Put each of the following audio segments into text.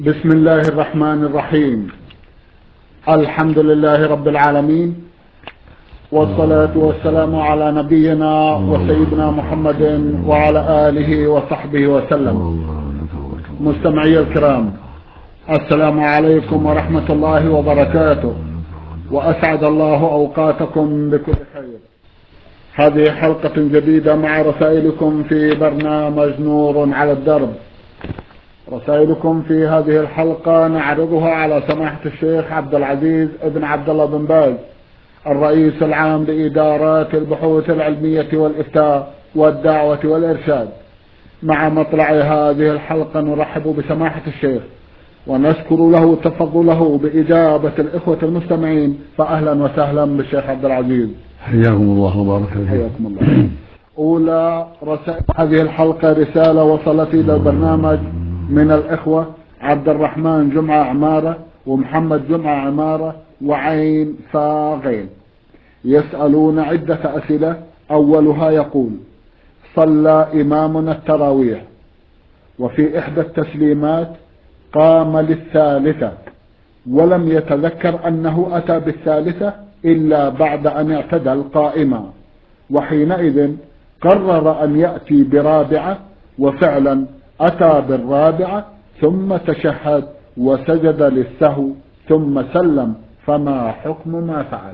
بسم الله الرحمن الرحيم. الحمد لله رب العالمين، والصلاة والسلام على نبينا وسيدنا محمد وعلى آله وصحبه وسلم. مستمعي الكرام، السلام عليكم ورحمة الله وبركاته، وأسعد الله أوقاتكم بكل خير. هذه حلقة جديدة مع رسائلكم في برنامج نور على الدرب. رسائلكم في هذه الحلقة نعرضها على سماحة الشيخ عبد العزيز ابن عبد الله بن باز، الرئيس العام لإدارات البحوث العلمية والإفتاء والدعوة والإرشاد. مع مطلع هذه الحلقة نرحب بسماحة الشيخ ونشكر له تفضله بإجابة الإخوة المستمعين، فأهلا وسهلا بالشيخ عبد العزيز. حياكم الله وبارك فيكم. حياكم الله. أولى رسائل هذه الحلقة رسالة وصلت إلى البرنامج من الإخوة عبد الرحمن جمعة عمارة ومحمد جمعة عمارة وعين فاغين، يسألون عدة أسئلة. أولها يقول: صلى إمامنا التراويح وفي إحدى التسليمات قام للثالثة ولم يتذكر أنه أتى بالثالثة إلا بعد أن اعتدل قائما، وحينئذ قرر أن يأتي برابعة، وفعلا أتى بالرابعة ثم تشهد وسجد للسهو ثم سلم، فما حكم ما فعل؟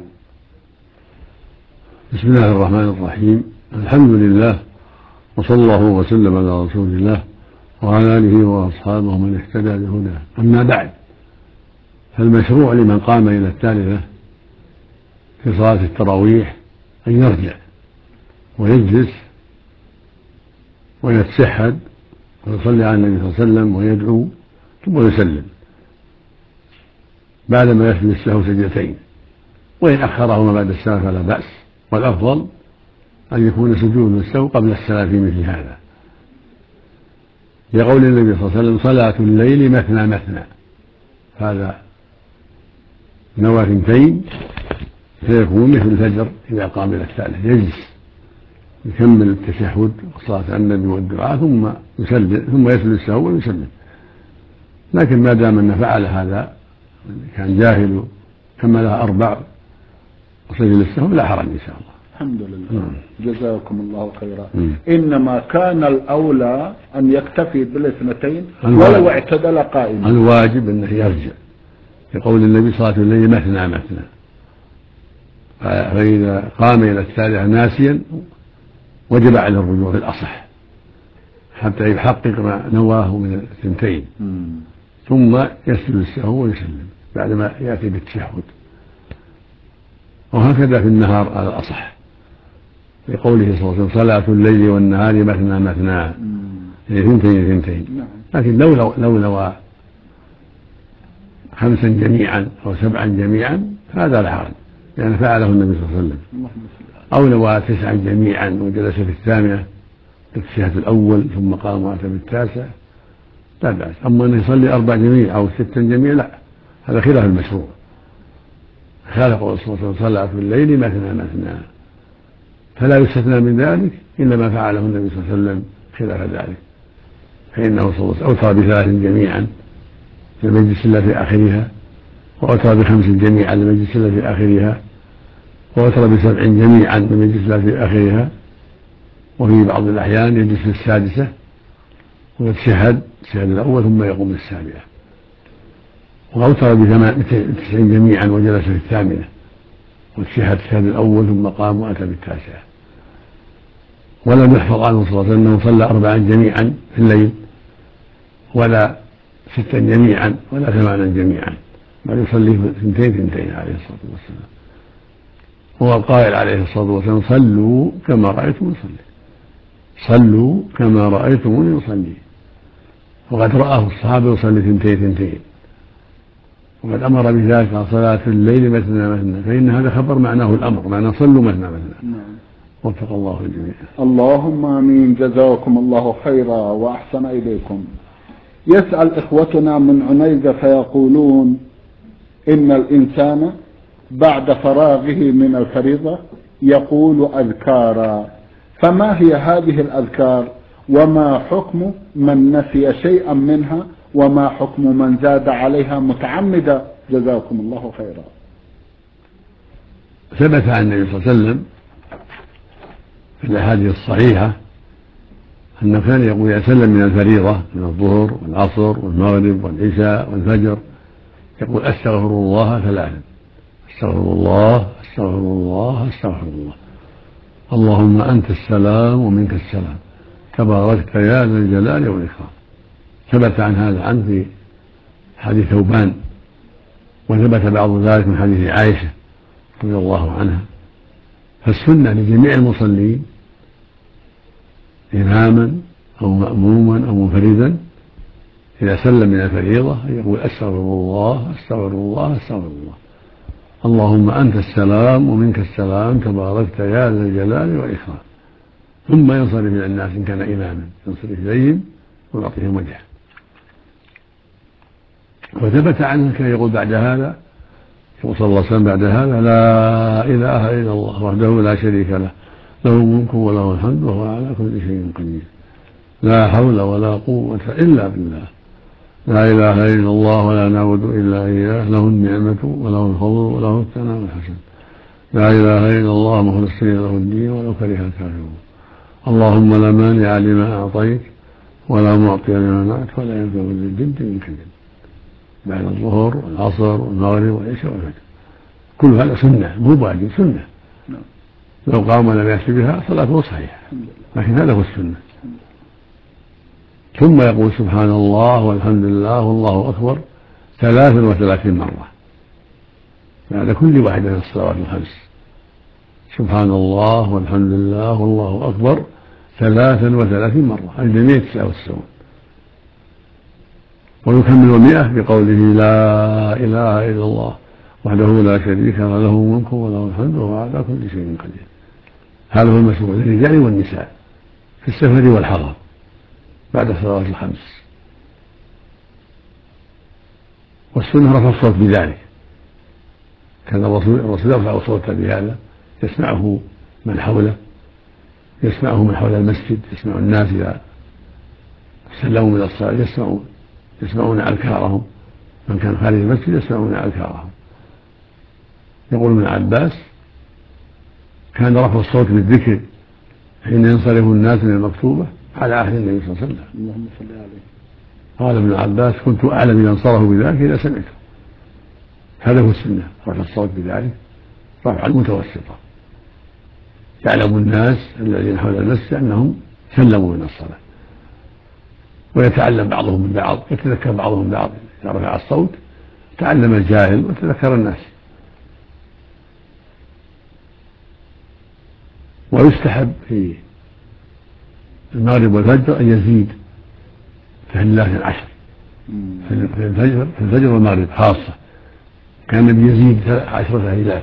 بسم الله الرحمن الرحيم. الحمد لله، وصلى الله وسلم على رسول الله وعلى آله وأصحابه من اهتدى بهداه. أما بعد، فالمشروع لمن قام إلى الثالثة في صلاة التراويح أن يرجع ويجلس ويتشهد ويصلي على النبي صلى الله عليه وسلم ويدعو ثم يسلم بعدما يسجد السهو سجدتين، وإن أخرهما بعد السلام فلا بأس، والأفضل أن يكون سجود السهو قبل السلام في مثل هذا، لقول النبي صلى الله عليه وسلم: صلاة الليل مثنى مثنى. هذا نوى ثنتين فيكون مثل الفجر إذا قام إلى الثالث، يجلس يكمل التشهد وصلاة على النبي والدعاء ثم يسلم، ثم يسجد السهو ويسلم. لكن ما دام أن فعل هذا كان جاهل كملها أربع وسجد السهو لا حرج إن شاء الله. الحمد لله. جزاكم الله خيرا. إنما كان الأولى أن يكتفي بالاثنتين ولو اعتدل قائما. الواجب أنه يرجع، يقول النبي: صلاة الليل مثنى مثنى. فإذا قام إلى الثالثة ناسيا وجب على الرجوع في الأصح حتى يحقق ما نواه من الثنتين، ثم يسجد السهو ويسلم بعدما يأتي بالتشهد. وهكذا في النهار على الأصح، لقوله صلى الله عليه وسلم: صلاة الليل والنهار مثنى مثنى، ثنتين ثنتين. لكن لو نوى 5 جميعا أو 7 جميعا هذا لا حرج، لأن فعله النبي صلى الله عليه وسلم. أو نوى 9 جميعا وجلس في الثامنة التشهد الأول ثم قام وأتى بالتاسع لا بأس. أما أن يصلي 4 جميع أو 6 جميع لا، هذا خلاف المشروع، خالف قول صلى الله عليه وسلم: صلاة الليل مثنى مثنى، فلا يستثنى من ذلك إلا ما فعله النبي صلى الله عليه وسلم خلاف ذلك، فإنه صلى الله عليه وسلم أوتر ب3 جميعا لم يجلس إلا في آخرها، وأوتر ب5 جميعا لم يجلس إلا في آخرها، وأوتر ب7 جميعا لم يجلس إلا في آخرها، وفي بعض الأحيان يجلس في السادسة ويتشهد التشهد الأول ثم يقوم للسابعة، وأوتر ب9 جميعا وجلس في الثامنة وتشهد التشهد الأول ثم قام وأتى بالتاسعة. ولم يحفظ عنه صلى الله عليه وسلم أنه صلى 4 جميعا في الليل ولا 6 جميعا ولا 8 جميعا، بل يصلي 2 عليه الصلاة والسلام. هو القائل عليه الصلاة والسلام: صلوا كما رأيتم يصلي، صلوا كما رأيتم يصلي. وقد رآه الصحابة يصلي 2 وقد أمر بذلك: صلاة الليل مثنى مثنى، فإن هذا خبر معناه الأمر، معناه صلوا مثنى مثنى. وفق الله الجميع. اللهم آمين. جزاكم الله خيرا وأحسن إليكم. يسأل إخوتنا من عنيزة فيقولون: إن الإنسان بعد فراغه من الفريضة يقول أذكارا، فما هي هذه الأذكار وما حكم من نسي شيئا منها وما حكم من زاد عليها متعمدا؟ جزاكم الله خيرا. ثبت عن النبي صلى الله عليه وسلم في الأحاديث الصحيحة أنه كان يقول يسلم من الفريضة من الظهر والعصر والمغرب والعشاء والفجر، يقول أستغفر الله ثلاثا: أستغفر الله أستغفر الله أستغفر الله، اللهم أنت السلام ومنك السلام، تباركت يا ذا الجلال والإكرام. ثبت عن هذا عنه في حديث ثوبان، وثبت بعض ذلك من حديث عائشة رضي الله عنها. فالسنة لجميع المصلين إماما أو مأموما أو منفردا إذا سلم من الفريضة أن يقول أستغفر الله أستغفر الله أستغفر الله، اللهم أنت السلام ومنك السلام، تباركت يا ذا الجلال والإكرام، ثم ينصرف إلى الناس إن كان إماما، ينصرف إليهم ويعطيهم وجهه. وثبت عنه كان يقول بعد هذا، يقول صلى الله عليه وسلم بعد هذا: لا إله إلا الله وحده لا شريك له، له الملك وله الحمد وهو على كل شيء قدير، لا حول ولا قوة إلا بالله، لا إله إلا الله ولا نعبد إلا إياه، له النعمة وله الفضل وله الثناء الحسن، لا إله إلا الله مخلصين له الدين ولو كره الكافرون، اللهم لا مانع لما أعطيت ولا معطي لما منعت ولا ينفع ذي الجد منك الجد، بعد الظهر والعصر والمغرب والعشاء والفجر. كل هذا سنة مو واجب، سنة، لو قام ولم يأتي بها صلاته صحيحة، لكن هذا هو السنة. ثم يقول سبحان الله والحمد لله والله أكبر 33 مرة بعد كل واحدة من الصلوات الخمس. سبحان الله والحمد لله والله أكبر 33 مرة، الجميع 99. ويكمل 100 بقوله لا إله إلا الله وحده لا شريك له، له الملك وله الحمد وهو على كل شيء قدير. هذا هو المشروع للرجال والنساء في السفر والحضر بعد الصلوات الخمس. والسنة رفع الصوت بذلك، كان الرسول يرفع صوته بهذا، يسمعه من حوله، يسمعه من حول المسجد، يسمع الناس إذا سلموا من الصلاة، يسمعون أذكارهم، من كان خارج المسجد يسمعون أذكارهم. يقول ابن عباس: كان رفع الصوت بالذكر حين ينصرف الناس من المكتوبة على عهد النبي صلى الله عليه وسلم. اللهم صل عليه. قال ابن عباس: كنت أعلم إذا انصرفوا بذلك إذا سمعته. هذا هو السنة، رفع الصوت بذلك رفع المتوسطة، يعلم الناس الذين حول المسجد أنهم سلموا من الصلاة، ويتعلم بعضهم من بعض، يتذكر بعضهم بعض. إذا رفع الصوت تعلم الجاهل وتذكر الناس. ويستحب في المغرب والفجر أن يزيد تهليلات 10 في الفجر والمغرب خاصة، كان النبي يزيد 10 تهليلات،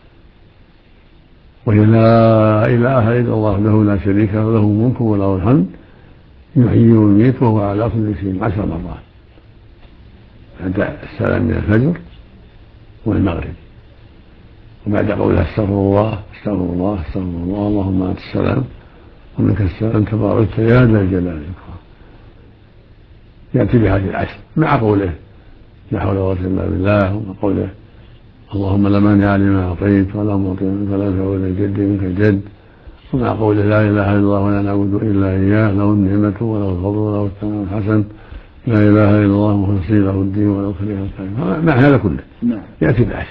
وهي لا إله إلا الله وحده لا شريك له، له الملك وله الحمد يحيي ويميت وهو على كل شيء 10 مرات بعد السلام من الفجر والمغرب، وبعد قولها استغفر الله استغفر الله استغفر الله، اللهم أنت السلام ومنك السلام، تباركت يا ذا الجلال والإكرام. يأتي بهذه 10 مع قوله لا حول ولا قوة إلا بالله، وقوله اللهم لا مانع لما أعطيت ولا معطي فلا ينفع ذا الجد منك الجد، ومع قوله لا إله إلا الله ولا نعبد إلا إياه، له النعمة وله الفضل وله الثناء الحسن، لا إله إلا الله مخلصين له الدين ولو كره الكافرون. مع هذا كله يأتي ب10.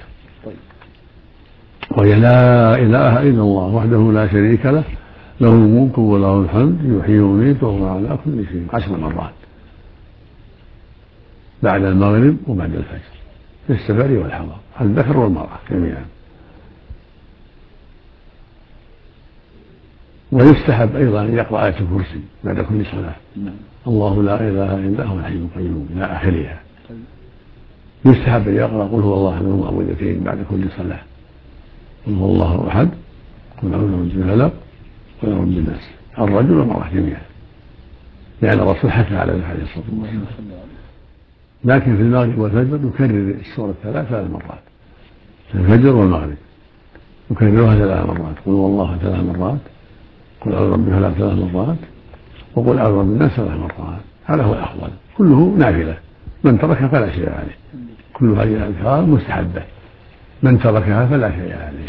وهي لا إله إلا الله وحده لا شريك له، له الملك وله الحمد يحيي ويميت وهو على كل شيء 10 مرات بعد المغرب وبعد الفجر في السفر والحضر، الذكر والمرأة جميعا. ويستحب أيضا أن يقرأ آية الكرسي بعد كل صلاة، الله لا إله إلا هو الحي القيوم إلى آخرها. يستحب أن يقرأ قل هو الله أحد المعوذتين بعد كل صلاة، قل هو الله أحد قل أعوذ برب الفلق قل أعوذ برب الناس، الرجل والمرأة جميعا، لأن الرسول حث على ذلك عليه الصلاة والسلام. لكن في المغرب والفجر يكرر السورة 3 مرات، في الفجر والمغرب يكررها 3 مرات، قل هو الله 3 مرات، قل أعوذ برب الفلق 3 مرات، وقل أعوذ برب الناس 3 مرات. هذا هو الأفضل، كله نافلة من تركها فلا شيء عليه. كل هذه الأذكار مستحبة، من تركها فلا شيء عليه.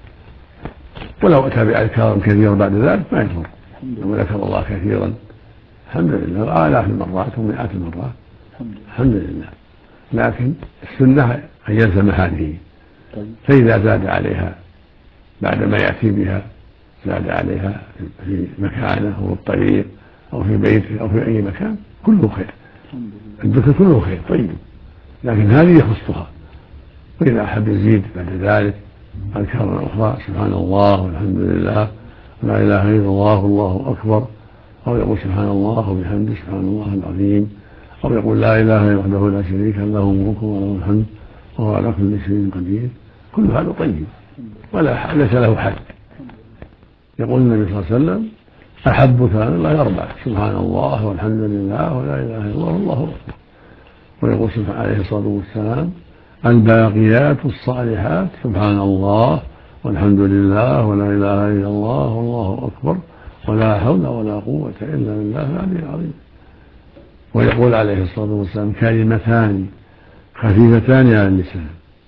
ولو أتى بأذكار كثيرة بعد ذلك ما يضر، لو ذكر الله كثيرا الحمد لله، آلاف المرات ومئات المرات الحمد لله. لكن السنة أن يلزم هذه، فإذا زاد عليها بعد ما يأتي بها زاد عليها في مكانه أو الطريق أو في بيته أو في أي مكان كله خير، الذكر كله خير طيب، لكن هذه يخصها. وإذا أحب يزيد بعد ذلك أذكار أخرى سبحان الله والحمد لله لا إله إلا الله والله أكبر، أو يقول سبحان الله وبحمده سبحان الله العظيم، أو يقول لا إله إلا وحده لا شريك له له الملك وله الحمد وهو على كل شيء قدير، كل هذا طيب ولا ليس له حد. يقول النبي صلى الله عليه وسلم أحب كلام الله أربعة، سبحان الله والحمد لله ولا إله إلا الله والله أكبر. ويقول عليه الصلاة والسلام الباقيات الصالحات سبحان الله والحمد لله ولا إله إلا الله والله أكبر ولا حول ولا قوة إلا بالله العلي العظيم. ويقول عليه الصلاة والسلام كلمتان خفيفتان على اللسان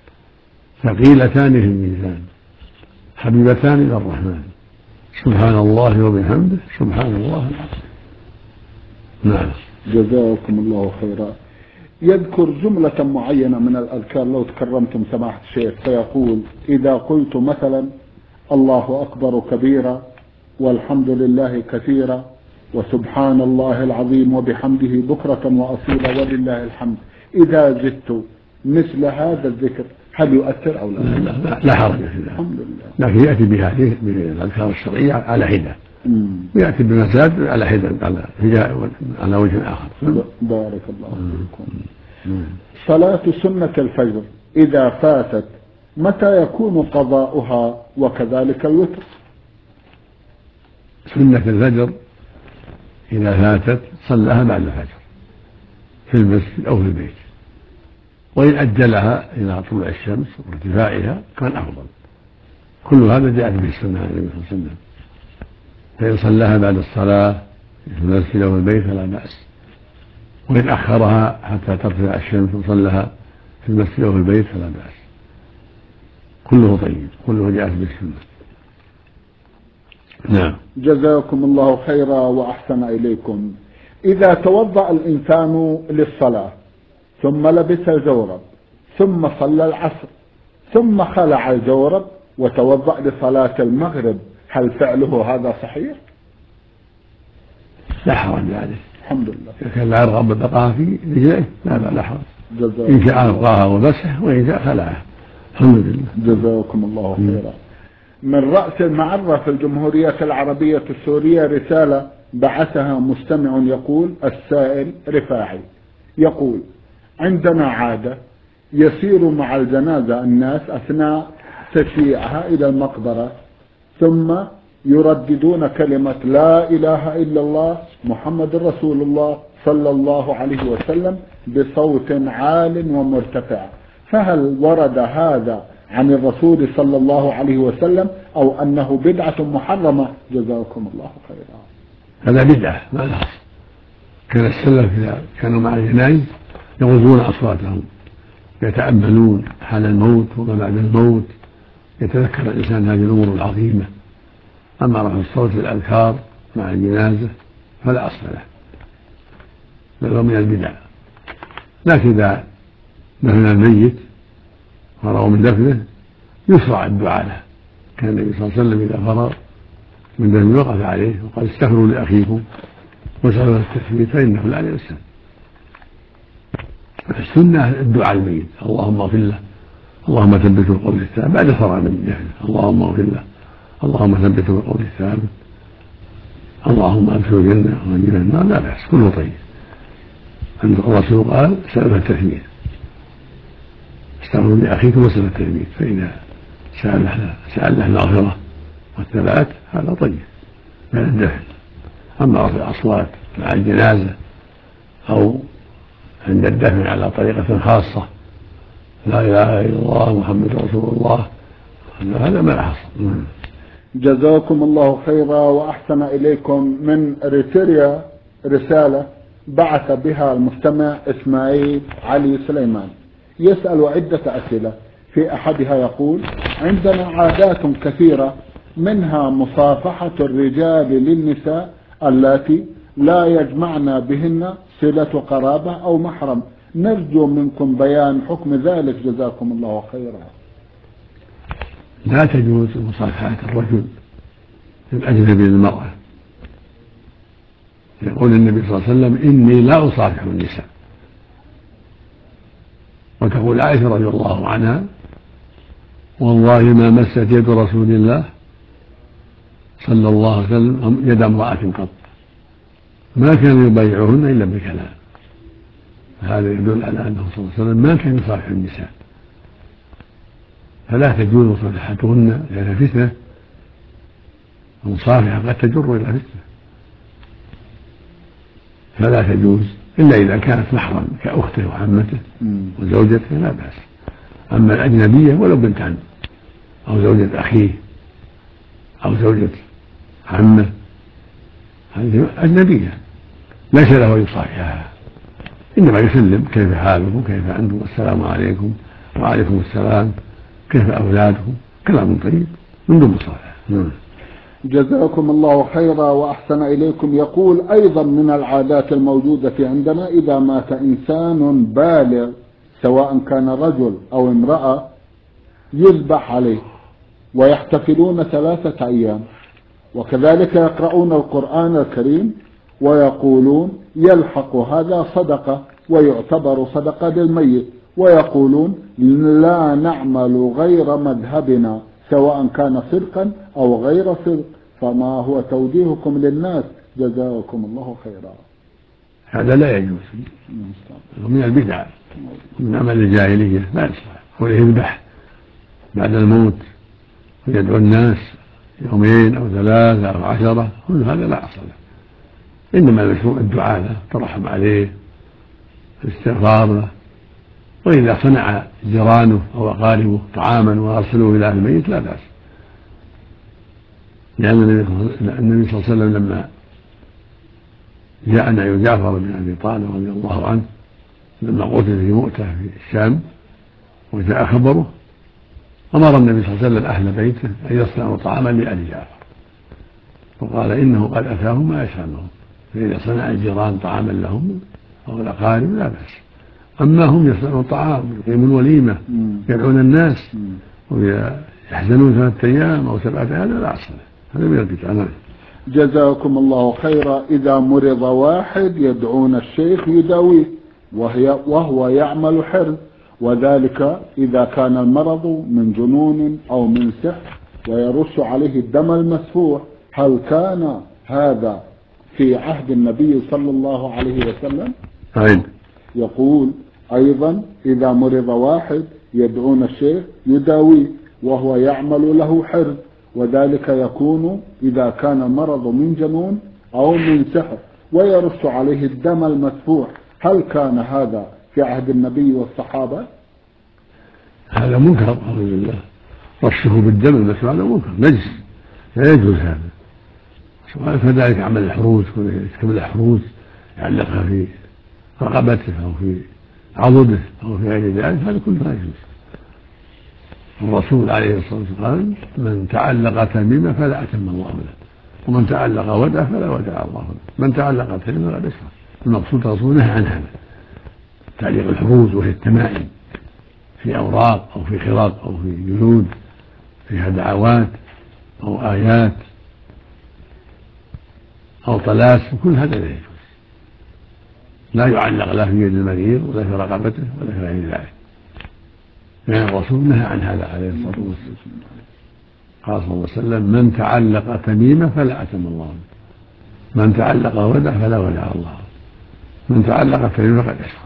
ثقيلتان في الميزان حبيبتان إلى الرحمن سبحان الله وبحمده سبحان الله العظيم. نعم. جزاكم الله خيرا. يذكر جملة معينة من الأذكار لو تكرمتم سماحة الشيخ، فيقول إذا قلت مثلا الله أكبر كبيرا والحمد لله كثيرا وسبحان الله العظيم وبحمده بكرة وأصيلا ولله الحمد، إذا زدت مثل هذا الذكر هل يؤثر أو لا؟ لا حرج في ذلك، الحمد لله. لكن يأتي بهذه بالأذكار الشرعية على حدة، ويأتي بمزاد على حدة على وجه آخر. بارك الله فيكم. صلاة سنة الفجر إذا فاتت متى يكون قضاؤها وكذلك الوتر؟ سنة الفجر إذا فاتت صلىها بعد الفجر في المسجد أو في البيت، وإن أجلها إلى طلوع الشمس وارتفاعها كان أفضل. كل هذا جاءت به السنة عن النبي صلى الله عليه وسلم، فإن صلىها بعد الصلاة في المسجد أو في البيت فلا بأس، وإن أخرها حتى ترتفع الشمس وصلىها في المسجد أو في البيت فلا بأس، كله طيب، كله جاءت به السنة. نعم. جزاكم الله خيرا وأحسن إليكم. إذا توضأ الإنسان للصلاة ثم لبس الجورب ثم صلى العصر ثم خلع الجورب وتوضأ لصلاة المغرب، هل فعله هذا صحيح؟ لا حرج عليه، الحمد لله. إذا كان لا يرغب بالبقاء في رجليه لا حرج، إن شاء ألقاها ومسح وإن شاء خلعها، الحمد لله. جزاكم الله خيرا. من رأس المعرة في الجمهورية العربية السورية رسالة بعثها مستمع يقول: السائل رفاعي يقول: عندنا عادة يسير مع الجنازة الناس أثناء تشييعها إلى المقبرة ثم يرددون كلمة لا إله إلا الله محمد رسول الله صلى الله عليه وسلم بصوت عال ومرتفع، فهل ورد هذا عن الرسول صلى الله عليه وسلم أو أنه بدعة محرمة؟ جزاكم الله خيرا. هذا بدعة ما له، كان السلف إذا كانوا مع الجنائز يغضون أصواتهم، يتأملون حال الموت وما بعد الموت، يتذكر الإنسان هذه الأمور العظيمة. أما رفع الصوت بالأذكار مع الجنازة فلا أصل له، بل هو من البدع. لكن إذا دفن الميت فرغوا من دفنه يشرع الدعاء له، كان النبي صلى الله عليه وسلم إذا فرغ من دفنه وقف عليه وقال: استغفروا لأخيكم واسألوا التثبيت فإنه لا يسلم. السنة الدعاء الميت: اللهم اغفر له، اللهم ثبته بالقول الثابت، بعد فرغ من دفنه اللهم اغفر له، اللهم ثبته بالقول الثابت، اللهم ادخله الجنة وانجنا النار، لا بأس، كله طيب. الرسول قال: سألوا التثبيت، استغفروا لأخيكم واسألوا التثبيت، فإذا سأل له المغفرة والثبات هذا طيب بعد الدفن. أما رفع الأصوات مع الجنازة أو عند الدفن على طريقة خاصة لا إله إلا الله محمد رسول الله هذا ما حصل. جزاكم الله خيرا وأحسن إليكم. من ريتيريا رسالة بعث بها المستمع إسماعيل علي سليمان يسأل عدة أسئلة. في أحدها يقول: عندنا عادات كثيرة، منها مصافحة الرجال للنساء اللاتي لا يجمعنا بهن صلة قرابة أو محرم، نرجو منكم بيان حكم ذلك جزاكم الله خيرا. لا تجوز مصافحة الرجل الأجنبي للمرأة. يقول النبي صلى الله عليه وسلم: إني لا أصافح النساء. وتقول عائشة رضي الله عنها: والله ما مست يد رسول الله صلى الله عليه وسلم يد امرأة قط، ما كان يبايعهن إلا بالكلام. هذا يدل على أنه صلى الله عليه وسلم ما كان يصافح النساء، فلا تجوز مصافحتهن لأنها فتنة. المصافحة قد تجر إلى فتنة، فلا تجوز إلا إذا كانت محرم كأخته وعمته وزوجته لا بأس. أما الأجنبية ولو بنت عم أو زوجة أخيه أو زوجة عمه هذه أجنبية ليس له يصافحها، إنما يسلم: كيف حالكم، كيف أنتم، السلام عليكم، وعليكم السلام، كيف أولادكم، كلام طيب من دون مصافحة. جزاكم الله خيرا وأحسن إليكم. يقول: أيضا من العادات الموجودة عندنا إذا مات إنسان بالغ سواء كان رجل أو امرأة يذبح عليه ويحتفلون 3 أيام، وكذلك يقرؤون القرآن الكريم ويقولون يلحق هذا صدقة ويعتبر صدقة للميت، ويقولون لا نعمل غير مذهبنا سواء كان صدقا أو غير صدق، فما هو توجيهكم للناس جزاكم الله خيرا؟ هذا لا يجوز، من البدع من عمل الجاهلية لا يصلح. ويذبح بعد الموت ويدعو الناس 2 أو 3 أو 10، كل هذا لا أصل له. إنما المشروع الدعاء له، الترحم عليه، الاستغفار له. وإذا صنع جيرانه أو أقاربه طعاما وأرسلوه إلى أهل الميت لا بأس، لأن النبي صلى الله عليه وسلم لما جاء نبي جعفر بن أبي طالب رضي الله عنه لما قتل في مؤتة في الشام وجاء خبره، أمر النبي صلى الله عليه وسلم أهل بيته أن يصنعوا طعاما لآل جعفر، وقال: إنه قد أتاهم ما يشغلهم. فإذا صنع الجيران طعاما لهم أو الأقارب لا بأس. أما هم يصنعون طعام يقيمون وليمة يدعون الناس ويحزنون 3 أيام أو 7 أيام لا أصل له، هذا من البدع. جزاكم الله خيرا. إذا مرض واحد يدعون الشيخ يداويه وهو يعمل حرز، وذلك إذا كان المرض من جنون أو من سحر ويرش عليه الدم المسفوح. هل كان هذا في عهد النبي صلى الله عليه وسلم؟ يقول أيضا: إذا مرض واحد يدعون الشيخ يداويه وهو يعمل له حرز، وذلك يكون إذا كان المرض من جنون أو من سحر ويرش عليه الدم المسفوح. هل كان هذا في عهد النبي والصحابة؟ هذا منكر أعوذ بالله، رشه بالدم المسفوح هذا منكر نجس لا يجوز هذا. كذلك عمل الحروس، يكتب الحروس يعلقها في رقبته أو في عضده أو في غير ذلك، هذا كله لا يجوز. الرسول عليه الصلاة والسلام قال: من تعلق تميمة فلا أتم الله له، ومن تعلق ودعة فلا ودع الله له. من تعلق تميمة فلا يشرك. المقصود الرسول نهى عن هذا، تعليق الحروز وهي التمائم في أوراق أو في خراق أو في جلود فيها دعوات أو آيات أو طلاسم، كل هذا لا يجوز، لا يعلق لا في يد المريض ولا في رقبته ولا في غير ذلك، لأن الرسول نهى عن هذا عليه الصلاة والسلام. قال صلى الله عليه وسلم: من تعلق تميمة فلا أتم الله له، من تعلق ودع فلا ودع الله، من تعلق تميمة فقد أشرك.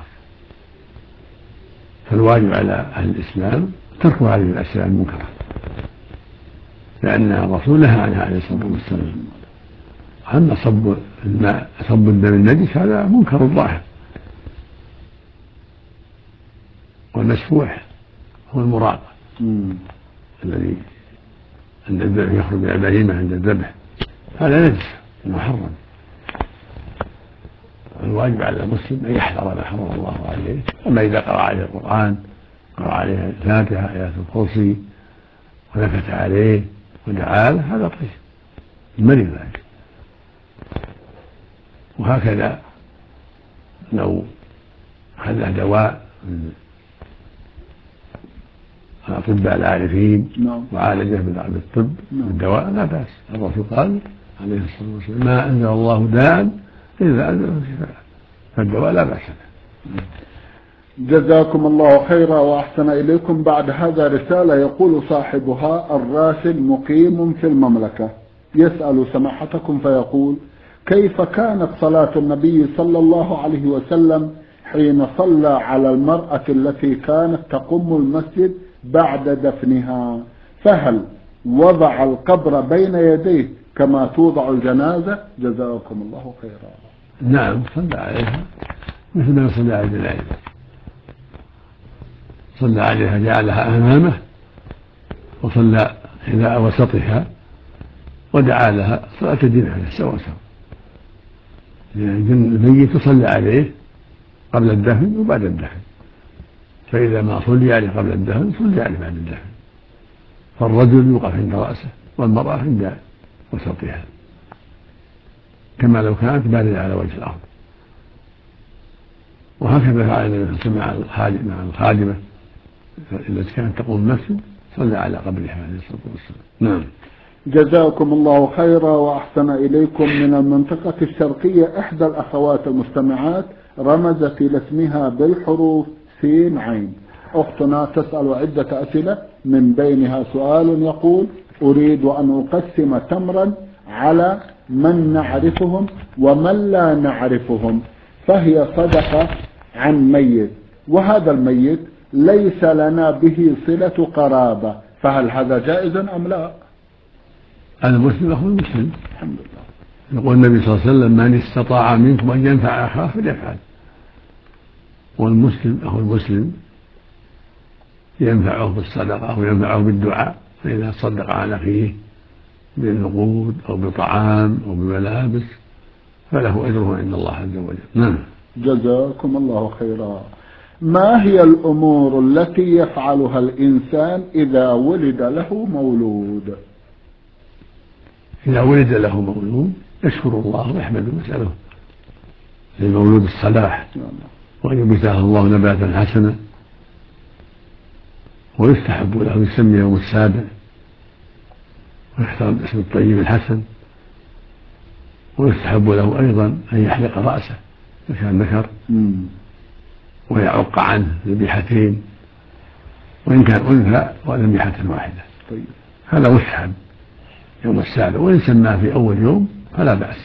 فالواجب على أهل الإسلام ترك هذه الأشياء المنكرة، لأن الرسول نهى عنها عليه الصلاة والسلام. أما صب الدم النجس هذا منكر ظاهر، والمسفوح هو المراق الذي عند الذبح يخرج من البهيمة عند الذبح، هذا نجس محرم. الواجب على المسلم أن يحذر ما حرم الله عليه. أما إذا قرأ عليه القرآن، قرأ عليه الفاتحة، آيات الكرسي، ونكت عليه ودعا له، هذا طيب من ذلك. وهكذا لو خلى دواء من الأطباء العارفين وعالجه بالطب بالدواء لا بأس. الرسول قال عليه الصلاة والسلام: ما أنزل الله داء إلا أنزله شفاء، فالدواء لا بأس به. جزاكم الله خيرا وأحسن إليكم. بعد هذا رسالة يقول صاحبها: الراسل مقيم في المملكة، يسأل سماحتكم فيقول: كيف كانت صلاة النبي صلى الله عليه وسلم حين صلى على المرأة التي كانت تقم المسجد بعد دفنها؟ فهل وضع القبر بين يديه كما توضع الجنازة؟ جزاكم الله خيرا. نعم، صلى عليها مثل ما صلى على الجنائز، صلى عليها جعلها أمامه وصلى إلى وسطها ودعا لها صلاة الجنازة سواء سواء. الميت يصلى عليه قبل الدفن وبعد الدفن، فإذا ما صلي عليه قبل الدفن صلي عليه بعد الدفن. فالرجل يوقف عند رأسه والمرأة عند وسطها كما لو كانت باردة على وجه الأرض. وهكذا فعل النبي صلى الله عليه وسلم مع الخادمة التي كانت تقوم المسجد، صلى على قبرها عليه الصلاة والسلام. نعم. جزاكم الله خيرا وأحسن إليكم. من المنطقة الشرقية إحدى الأخوات المستمعات رمزت إلى اسمها بالحروف سين عين. أختنا تسأل عدة أسئلة، من بينها سؤال يقول: أريد أن أقسم تمرا على من نعرفهم ومن لا نعرفهم، فهي صدقة عن ميت، وهذا الميت ليس لنا به صلة قرابة، فهل هذا جائز أم لا؟ المسلم أخو المسلم. الحمد لله. يقول النبي صلى الله عليه وسلم: من استطاع منكم أن ينفع أخاه فليفعل. والمسلم أخو المسلم ينفعه بالصدقة أو ينفعه بالدعاء، فإذا صدق على أخيه بالنقود أو بطعام أو بملابس فله أجره عند الله عز وجل. نعم. جزاكم الله خيرا. ما هي الأمور التي يفعلها الإنسان إذا ولد له مولود؟ إذا ولد له مولود يشكر الله ويحمده ويسأله للمولود الصلاح، وأن ينبته الله نباتا حسنا، ويستحب له يسمي يوم السابع ويختار الاسم الطيب الحسن، ويستحب له أيضا أن يحلق رأسه إذا كان ذكر ويعق عنه ذبيحتين، وإن كان أنثى وذبيحة واحدة. هذا مستحب يوم السابع، وإن سماه في أول يوم فلا بأس.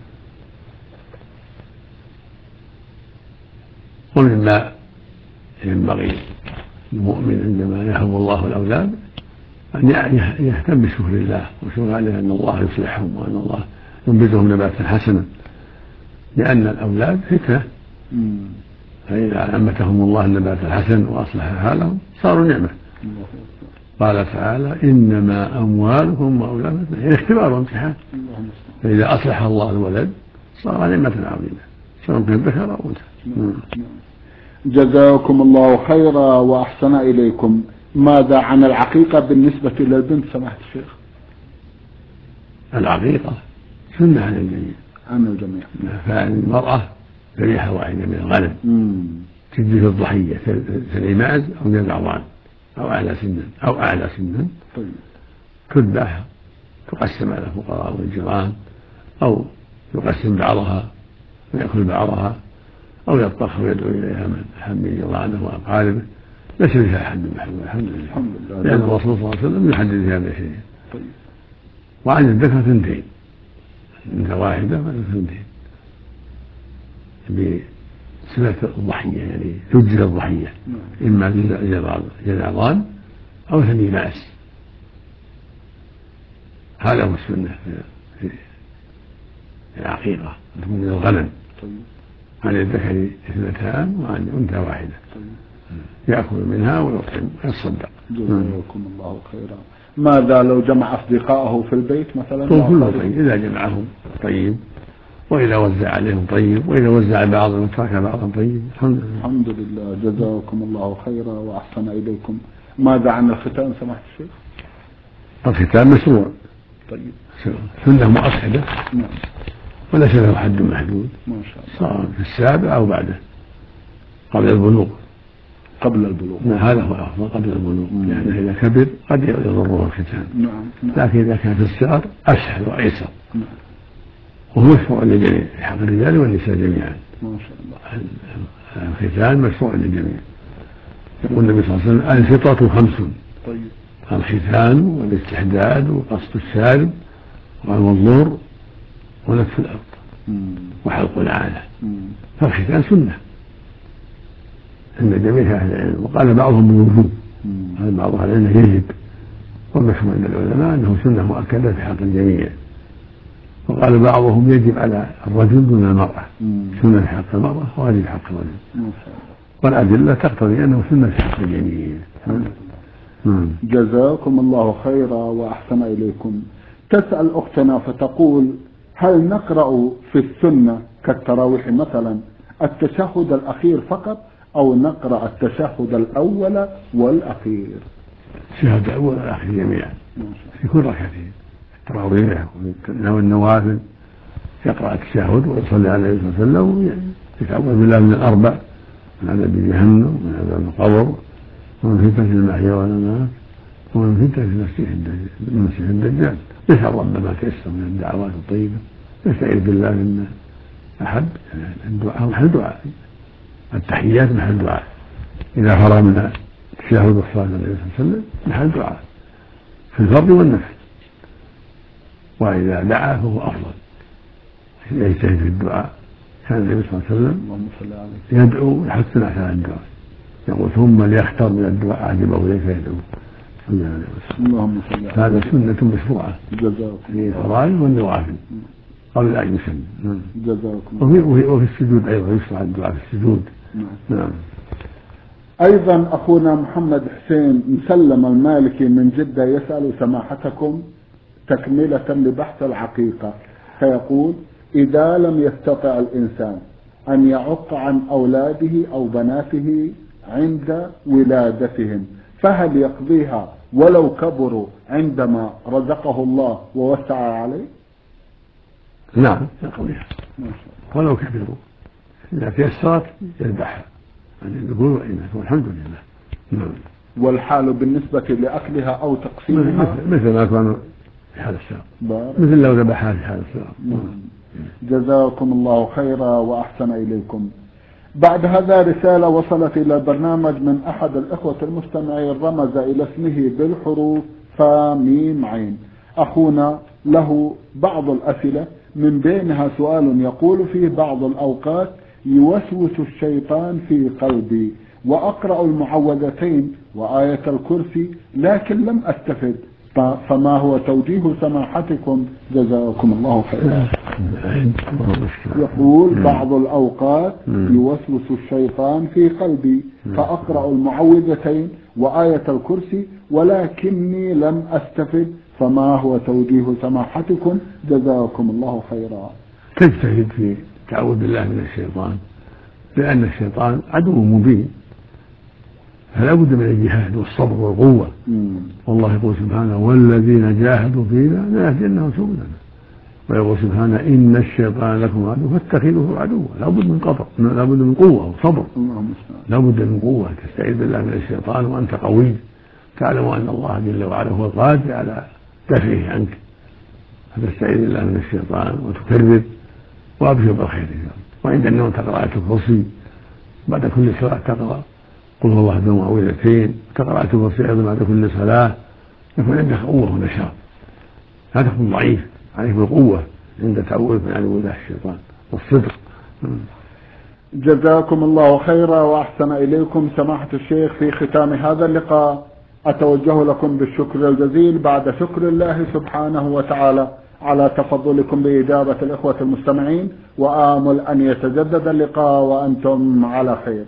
ومما ينبغي المؤمن عندما يهب الله الأولاد أن يهتم بشكر الله وشكر عليه أن الله يصلحهم وأن الله ينبتهم نباتا حسنا، لأن الأولاد فتنة، فإذا أنبتهم الله النبات الحسن وأصلح حالهم صاروا نعمة. قال تعالى: إنما أموالكم وأولادكم اختبار وامتحان، فإذا أصلح الله الولد صار نعمة عظيمة سواء كان ذكر أو أنثى. جزاكم الله خيرا وأحسن إليكم. ماذا عن العقيقة بالنسبة للبنت سماحة الشيخ؟ العقيقة سنة عن الجميع. عن الجميع. فالمرأة ذبيحة واحدة من الغنم تجزي في الضحية كالماعز أو كالأعوان أو أعلى سنا تذبح تقسم على الفقراء والجيران، أو يقسم بعضها ويأكل بعضها، أو يطبخ ويدعو إليها من حمل جيرانه وأقاربه. ليس فيها حد محدود الحمد لله، لأن الرسول صلى الله عليه وسلم يحدد فيها بشيء. وعن الذكر ثنتين، أنثى واحدة وثنتين بصفة الضحية، يعني تجزي الضحية إما جزعان أو ثني ماس. هذا هو السنة في العقيقة، تكون من الغنم. عن الذكر اثنتان وعن أنثى واحدة، يأكل منها ويطعم ويتصدق. جزاكم الله خيرا. ماذا لو جمع أصدقائه في البيت مثلا؟ كله طيب، إذا جمعهم طيب وإذا وزع عليهم طيب، وإذا وزع بعضهم ترك بعضهم طيب. الحمد لله. جزاكم الله خيرا وأحسن إليكم. ماذا عن الختان سماحة الشيخ؟ الختان مشروع. طيب. سنة مؤكدة. نعم. وليس له حد محدود. ما شاء الله. صار في السابع أو بعده قبل البلوغ. قبل البلوغ. هذا هو الأفضل قبل البلوغ، لأنه إذا كبر قد يضره الختان. نعم. لكن إذا كان في الصغر أسهل وأيسر. نعم. وهو مشروع للجميع في حق الرجال والنساء جميعا. ما شاء الله. الختان مشروع للجميع. يقول النبي صلى الله عليه وسلم: الفطرة 5. طيب. الختان والاستحداد وقصد الشارب والوضوء ونتف الأرض وحلق العانة. فالختان سنة عند جميع أهل العلم، وقال بعضهم بالوجوب، قال بعض أهل العلم يجب، والمشهور عند العلماء أنه سنة مؤكدة في حق الجميع. وقال بعضهم يجب على الرجل دون المرأة، سنة في حق المرأة وواجب في حق الرجل، والأدلة تقتضي أنه سنة في حق الجميع. جزاكم الله خيرا وأحسن إليكم. تسأل أختنا فتقول: هل نقرأ في السنة كالتراويح مثلا التشهد الأخير فقط، أو نقرأ التشهد الأول والأخير؟ التشهد الأول والأخير جميعا في كل ركعتين، التراويح والنوافل يقرأ التشهد ويصلي على النبي صلى الله عليه وسلم، يتعوذ بالله من الأربع: من عذاب جهنم، ومن عذاب القبر، ومن فتنة المحيا والممات، ومن فتنة المسيح الدجال. يسأل رب ما تيسر من الدعوات الطيبة، يستعيذ بالله مما أحب. الدعاء محل دعاء، التحيات محل دعاء، إذا فرغ من التشهد والصلاة على النبي صلى الله عليه وسلم محل دعاء في الفرض والنفل، وإذا دعا فهو أفضل، يجتهد في الدعاء. كان النبي صلى الله عليه وسلم يدعو يحسن أحسن الدعاء، يقول: ثم ليختار من الدعاء أعجبه إليه فيدعو. اللهم صل على هذا سنة مشروعة في الفرائض والنوافل قبل أن يسلم. جزاكم. وفي السجود أيضا يشرع الدعاء في السجود. نعم. أيضا أخونا محمد حسين مسلم المالكي من جدة يسأل سماحتكم تكملة لبحث العقيقة، فيقول: إذا لم يستطع الإنسان أن يعق عن أولاده أو بناته عند ولادتهم، فهل يقضيها ولو كبروا عندما رزقه الله ووسع عليه؟ نعم يقضيها ولو كبروا، إذا تيسرت يذبحها عن الذكور والإناث، والحمد لله. نعم. والحال بالنسبة لأكلها أو تقسيمها مثل ما كانوا في حال السلام، مثل لو ذبحها في حال السلام. جزاكم الله خيرا وأحسن إليكم. بعد هذا رسالة وصلت إلى البرنامج من أحد الإخوة المستمعين، رمز إلى اسمه بالحروف فميم عين. أخونا له بعض الأسئلة، من بينها سؤال يقول فيه: بعض الأوقات يوسوس الشيطان في قلبي وأقرأ المعوذتين وآية الكرسي لكن لم أستفد، فما هو توجيه سماحتكم جزاكم الله خيرا؟ يقول: بعض الأوقات يوسوس الشيطان في قلبي فأقرأ المعوذتين وآية الكرسي ولكني لم أستفد، فما هو توجيه سماحتكم جزاكم الله خيرا؟ تجتهد في تعوذ بالله من الشيطان، لأن الشيطان عدو مبين، فلا بد من الجهاد والصبر والقوة. والله يقول سبحانه: والذين جاهدوا فينا لنهدينهم سبلنا. ويقول سبحانه: إن الشيطان لكم عدو فاتخذوه عدوا. لا بد من قدر، لا بد من قوة وصبر، لا بد من قوة. تستعيذ بالله من الشيطان وأنت قوي، تعلم أن الله جل وعلا هو القادر على دفعه عنك، فتستعيذ بالله من الشيطان وتكرر وأبشر بالخير. وعند النوم تقرأ آية الكرسي، بعد كل صلاة تقرأ قل هو الله بمعوذتين، تقرأ آية الكرسي أيضا بعد كل صلاة، يكون عندك قوة ونشاط، لا تكون ضعيف، عليك بالقوة عند تعوذ من عدو الله الشيطان والصدق. جزاكم الله خيرا وأحسن إليكم سماحة الشيخ. في ختام هذا اللقاء أتوجه لكم بالشكر الجزيل بعد شكر الله سبحانه وتعالى على تفضلكم بإجابة الإخوة المستمعين، وآمل أن يتجدد اللقاء وأنتم على خير.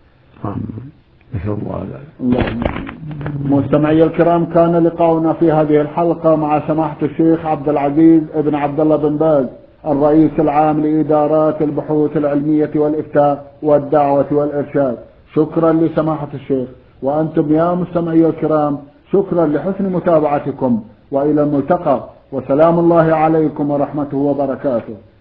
اللهم. مستمعي الكرام، كان لقاؤنا في هذه الحلقة مع سماحة الشيخ عبد العزيز ابن عبد الله بن باز الرئيس العام لإدارات البحوث العلمية والإفتاء والدعوة والإرشاد. شكرا لسماحة الشيخ، وأنتم يا مستمعي الكرام شكرا لحسن متابعتكم، وإلى الملتقى، وسلام الله عليكم ورحمته وبركاته.